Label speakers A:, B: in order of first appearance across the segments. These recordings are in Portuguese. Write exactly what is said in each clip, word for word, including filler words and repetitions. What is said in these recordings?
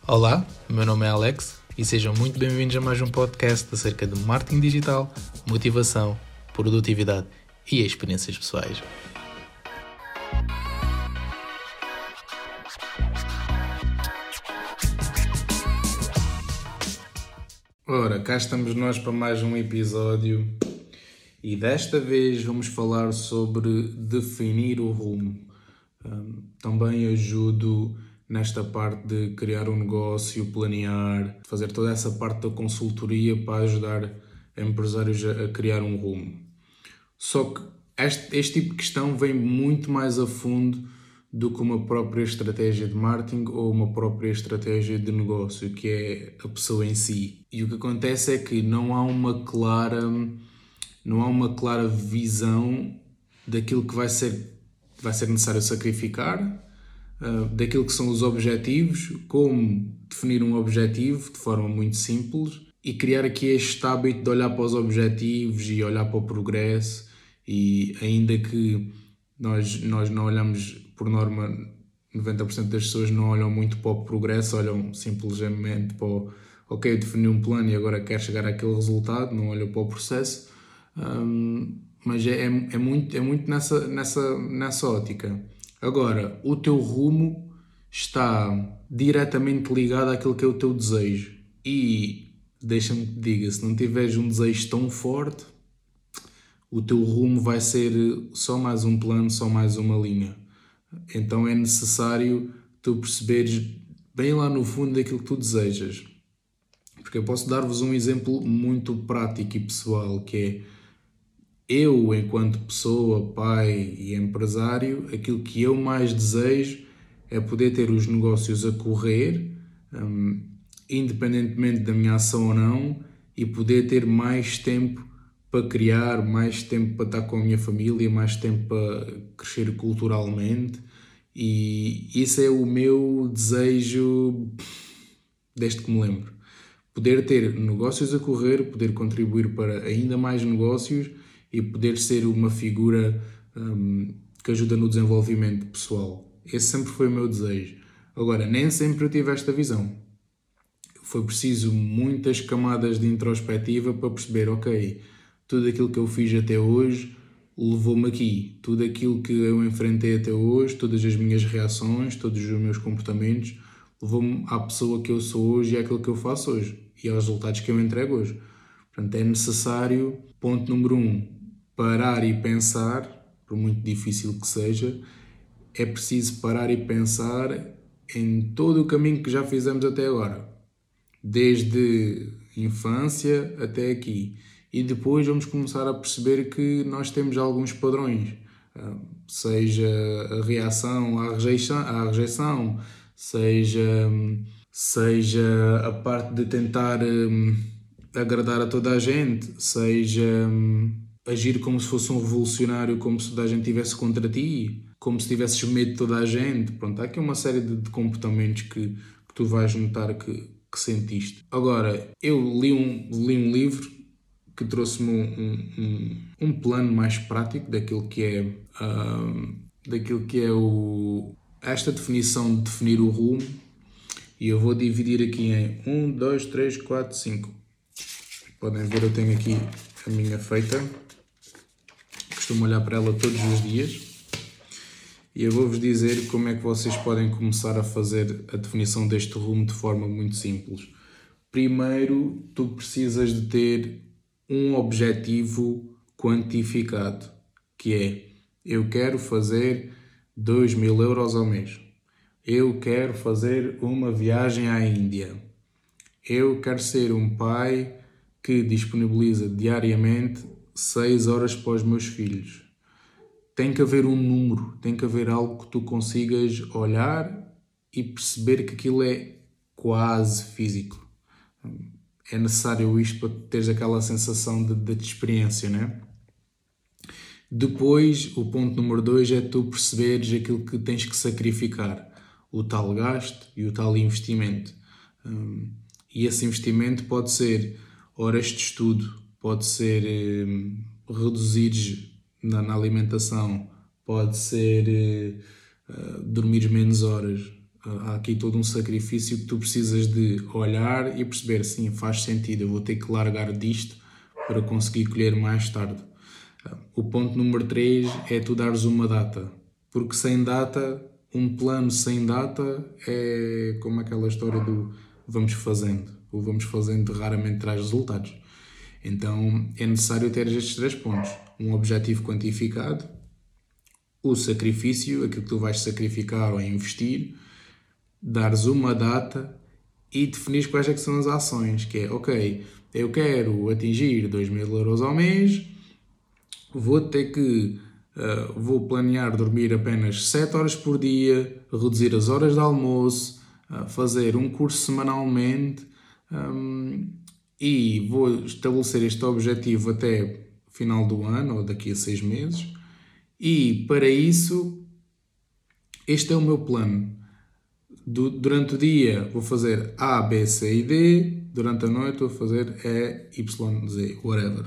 A: Olá, meu nome é Alex e sejam muito bem-vindos a mais um podcast acerca de marketing digital, motivação, produtividade e experiências pessoais. Ora, cá estamos nós para mais um episódio e desta vez vamos falar sobre definir o rumo. Um, também ajudo nesta parte de criar um negócio, planear, fazer toda essa parte da consultoria para ajudar empresários a, a criar um rumo. Só que este, este tipo de questão vem muito mais a fundo do que uma própria estratégia de marketing ou uma própria estratégia de negócio, que é a pessoa em si. E o que acontece é que não há uma clara, não há uma clara visão daquilo que vai ser, vai ser necessário sacrificar, uh, daquilo que são os objetivos, como definir um objetivo de forma muito simples e criar aqui este hábito de olhar para os objetivos e olhar para o progresso. E ainda que nós, nós não olhamos, por norma, noventa por cento das pessoas não olham muito para o progresso, olham simplesmente para o, ok, eu defini um plano e agora quero chegar àquele resultado, não olham para o processo, um, mas é, é, é muito, é muito nessa, nessa, nessa ótica. Agora, o teu rumo está diretamente ligado àquilo que é o teu desejo e, deixa-me que te diga, se não tiveres um desejo tão forte, o teu rumo vai ser só mais um plano, só mais uma linha. Então é necessário tu perceberes bem lá no fundo daquilo que tu desejas. Porque eu posso dar-vos um exemplo muito prático e pessoal, que é eu, enquanto pessoa, pai e empresário, aquilo que eu mais desejo é poder ter os negócios a correr, um, independentemente da minha ação ou não, e poder ter mais tempo para criar, mais tempo para estar com a minha família, mais tempo para crescer culturalmente, e isso é o meu desejo desde que me lembro. Poder ter negócios a correr, poder contribuir para ainda mais negócios e poder ser uma figura um, que ajuda no desenvolvimento pessoal. Esse sempre foi o meu desejo. Agora, nem sempre eu tive esta visão. Foi preciso muitas camadas de introspectiva para perceber, ok, tudo aquilo que eu fiz até hoje levou-me aqui. Tudo aquilo que eu enfrentei até hoje, todas as minhas reações, todos os meus comportamentos, levou-me à pessoa que eu sou hoje e àquilo que eu faço hoje. E aos resultados que eu entrego hoje. Portanto, é necessário, ponto número um, parar e pensar, por muito difícil que seja, é preciso parar e pensar em todo o caminho que já fizemos até agora. Desde infância até aqui. E depois vamos começar a perceber que nós temos alguns padrões, seja a reação à rejeição, à rejeição seja, seja a parte de tentar um, agradar a toda a gente, seja um, agir como se fosse um revolucionário, como se toda a gente estivesse contra ti, como se tivesses medo de toda a gente. Pronto, há aqui uma série de, de comportamentos que, que tu vais notar que, que sentiste. Agora, eu li um, li um livro que trouxe-me um, um, um plano mais prático daquilo que é, uh, daquilo que é o, esta definição de definir o rumo, e eu vou dividir aqui em um, dois, três, quatro, cinco. Podem ver, eu tenho aqui a minha feita, costumo olhar para ela todos os dias, e eu vou-vos dizer como é que vocês podem começar a fazer a definição deste rumo de forma muito simples. Primeiro, tu precisas de ter um objetivo quantificado, que é, eu quero fazer dois mil euros ao mês, eu quero fazer uma viagem à Índia, eu quero ser um pai que disponibiliza diariamente seis horas para os meus filhos. Tem que haver um número, tem que haver algo que tu consigas olhar e perceber que aquilo é quase físico. É necessário isto para teres aquela sensação de, de experiência, né? Depois, o ponto número dois é tu perceberes aquilo que tens que sacrificar, o tal gasto e o tal investimento. Um, e esse investimento pode ser horas de estudo, pode ser um, reduzir na, na alimentação, pode ser uh, dormir menos horas. há aqui todo um sacrifício que tu precisas de olhar e perceber, sim, faz sentido, eu vou ter que largar disto para conseguir colher mais tarde. O ponto número três é tu dares uma data, porque sem data, um plano sem data é como aquela história do vamos fazendo, o vamos fazendo raramente traz resultados. Então é necessário ter estes três pontos, um objetivo quantificado, o sacrifício, aquilo que tu vais sacrificar ou investir, dares uma data e definires quais é que são as ações, que é, ok, eu quero atingir dois mil euros ao mês, vou ter que, uh, vou planear dormir apenas sete horas por dia, reduzir as horas de almoço, uh, fazer um curso semanalmente um, e vou estabelecer este objetivo até final do ano ou daqui a seis meses e para isso este é o meu plano. Durante o dia vou fazer A, B, C e D, durante a noite vou fazer E, Y, Z, whatever.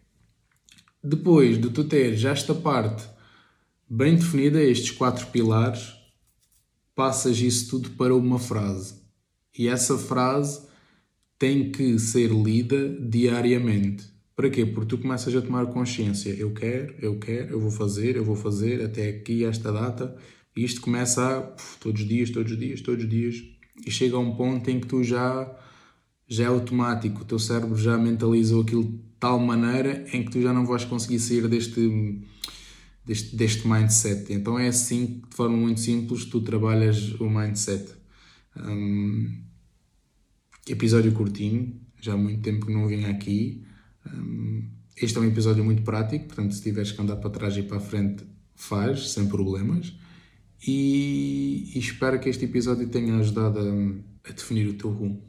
A: Depois de tu ter já esta parte bem definida, estes quatro pilares, passas isso tudo para uma frase. E essa frase tem que ser lida diariamente. Para quê? Porque tu começas a tomar consciência. Eu quero, eu quero, eu vou fazer, eu vou fazer até aqui, esta data. E isto começa a, puf, todos os dias, todos os dias, todos os dias. E chega a um ponto em que tu já, já é automático. O teu cérebro já mentalizou aquilo de tal maneira em que tu já não vais conseguir sair deste, deste, deste mindset. Então é assim, de forma muito simples, tu trabalhas o mindset. Um, episódio curtinho, já há muito tempo que não vim aqui. Um, este é um episódio muito prático, portanto, se tiveres que andar para trás e para a frente, faz, sem problemas. E, e espero que este episódio tenha ajudado a, a definir o teu rumo.